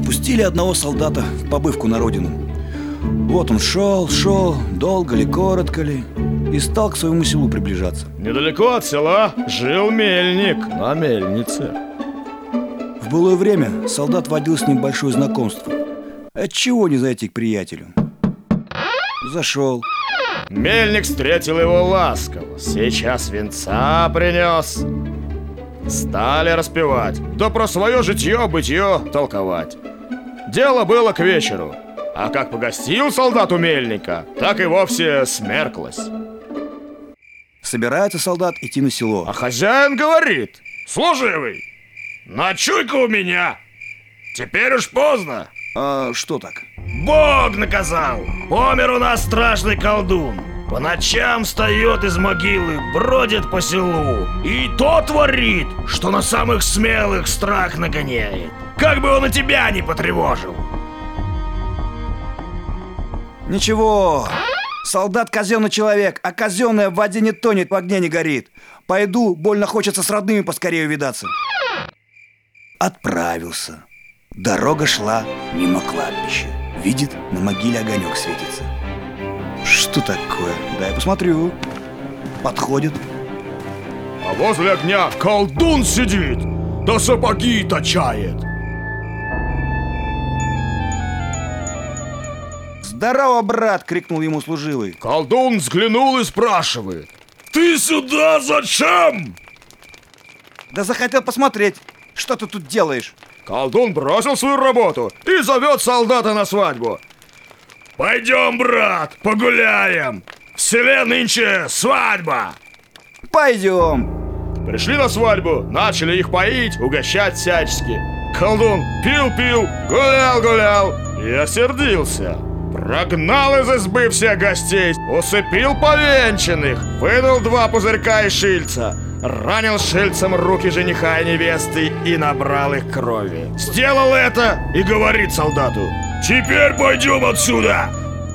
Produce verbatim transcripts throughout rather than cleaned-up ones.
Отпустили одного солдата в побывку на родину. Вот он шел, шел, долго ли, коротко ли, и стал к своему селу приближаться. Недалеко от села жил мельник на мельнице. В былое время солдат водил с ним большое знакомство. Отчего не зайти к приятелю? Зашел. Мельник встретил его ласково. Сейчас венца принес. Стали распевать, да про свое житье-бытье толковать. Дело было к вечеру. А как погостил солдат у мельника, так и вовсе смерклось. Собирается солдат идти на село. А хозяин говорит: служивый, ночуй-ка у меня. Теперь уж поздно. А что так? Бог наказал. Помер у нас страшный колдун. По ночам встает из могилы, бродит по селу. И то творит, что на самых смелых страх нагоняет. Как бы он и тебя не потревожил. Ничего, солдат казенный человек, а казенное в воде не тонет, в огне не горит. Пойду, больно хочется с родными поскорее увидаться. Отправился. Дорога шла мимо кладбища. Видит, на могиле огонек светится. Что такое? Дай посмотрю. Подходит. А возле огня колдун сидит, да сапоги точает. «Здорово, брат!» — крикнул ему служивый. Колдун взглянул и спрашивает: ты сюда зачем? Да захотел посмотреть, что ты тут делаешь. Колдун бросил свою работу и зовет солдата на свадьбу. Пойдем, брат, погуляем. В селе нынче свадьба. Пойдем. Пришли на свадьбу, начали их поить, угощать всячески. Колдун пил-пил, гулял-гулял и осердился. Прогнал из избы всех гостей, усыпил повенчанных, вынул два пузырька из шильца, ранил шильцем руки жениха и невесты и набрал их крови. Сделал это и говорит солдату: теперь пойдем отсюда.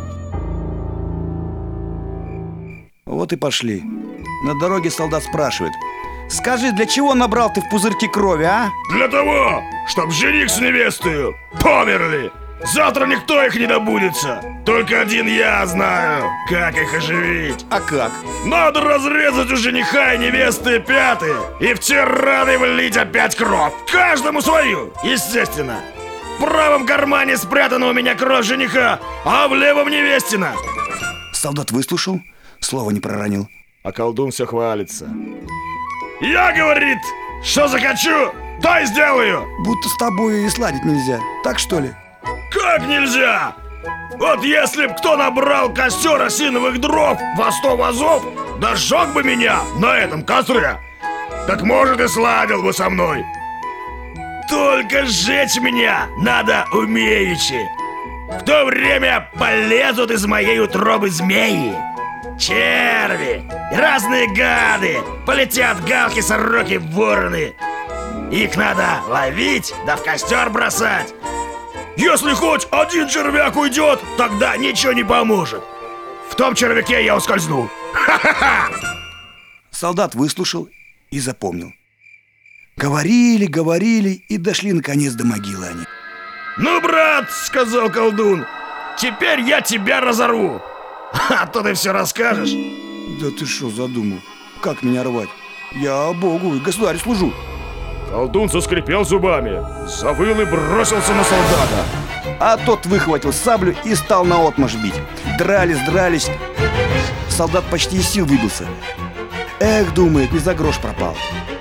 Вот и пошли. На дороге солдат спрашивает: скажи, для чего набрал ты в пузырьки крови, а? Для того, чтоб жених с невестой померли. Завтра никто их не добудется. Только один я знаю, как их оживить. А как? Надо разрезать у жениха и невесты пяты и в те раны влить опять кровь. Каждому свою, естественно. В правом кармане спрятана у меня кровь жениха, а в левом невестина. Солдат выслушал, слова не проронил. А колдун все хвалится. Я, говорит, что захочу, то и сделаю. Будто с тобой и сладить нельзя, так что ли? Как нельзя? Вот если б кто набрал костер осиновых дров во сто вазов, да сжег бы меня на этом костре, так может и сладил бы со мной. Только сжечь меня надо умеючи. В то время полезут из моей утробы змеи, черви и разные гады, полетят галки, сороки, вороны. Их надо ловить да в костер бросать. Если хоть один червяк уйдет, тогда ничего не поможет. В том червяке я ускользну. Ха-ха-ха! Солдат выслушал и запомнил. Говорили, говорили и дошли наконец до могилы они. Ну, брат, сказал колдун, теперь я тебя разорву. А то ты все расскажешь. Да ты что задумал? Как меня рвать? Я Богу и государю служу. Колдун заскрипел зубами, завыл и бросился на солдата. А тот выхватил саблю и стал наотмашь бить. Дрались, дрались. Солдат почти из сил выбился. Эх, думает, не за грош пропал.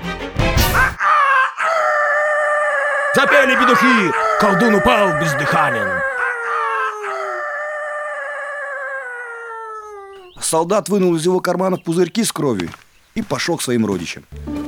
Запели петухи, колдун упал бездыханен. Солдат вынул из его кармана пузырьки с кровью и пошел к своим родичам.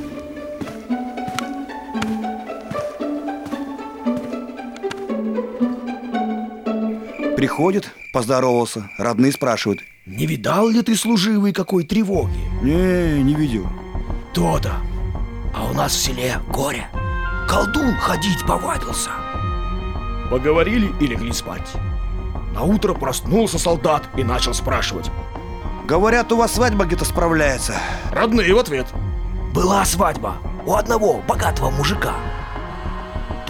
Приходит, поздоровался, родные спрашивают: не видал ли ты, служивый, какой тревоги? Не, не видел. То-то. А у нас в селе горе. Колдун ходить повадился. Поговорили и легли спать. Наутро проснулся солдат и начал спрашивать: говорят, у вас свадьба где-то справляется. Родные в ответ: была свадьба у одного богатого мужика.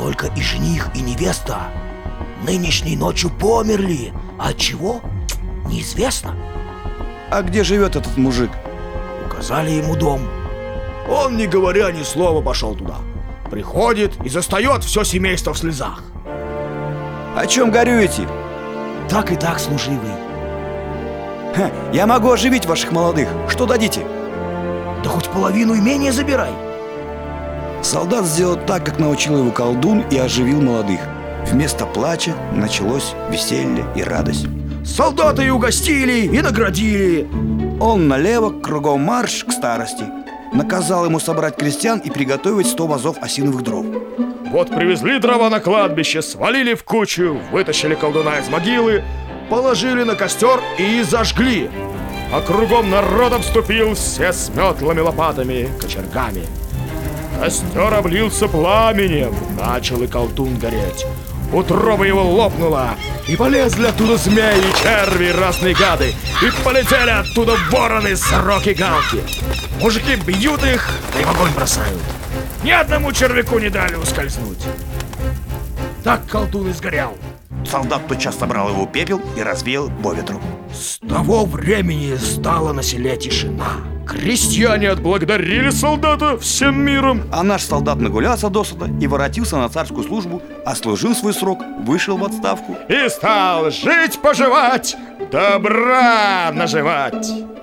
Только и жених, и невеста нынешней ночью померли. От чего? Неизвестно. А где живет этот мужик? Указали ему дом. Он, не говоря ни слова, пошел туда. Приходит и застает все семейство в слезах. О чем горюете? Так и так, служивый. Ха, я могу оживить ваших молодых. Что дадите? Да хоть половину имения забирай. Солдат сделал так, как научил его колдун, и оживил молодых. Вместо плача началось веселье и радость. Солдаты и угостили, и наградили. Он налево, кругом марш к старости. Наказал ему собрать крестьян и приготовить сто вазов осиновых дров. Вот привезли дрова на кладбище, свалили в кучу, вытащили колдуна из могилы, положили на костер и зажгли. А кругом народ обступил, все с метлами, лопатами, кочергами. Костер облился пламенем, начал и колдун гореть. Утроба его лопнула, и полезли оттуда змеи, черви, разные гады, и полетели оттуда вороны, сороки, галки. Мужики бьют их, да и в огонь бросают. Ни одному червяку не дали ускользнуть. Так колдун и сгорел. Солдат тотчас собрал его пепел и развеял по ветру. С того времени стала на селе тишина. Крестьяне отблагодарили солдата всем миром. А наш солдат нагулялся досыта и воротился на царскую службу, отслужил свой срок, вышел в отставку И стал жить-поживать, добра наживать.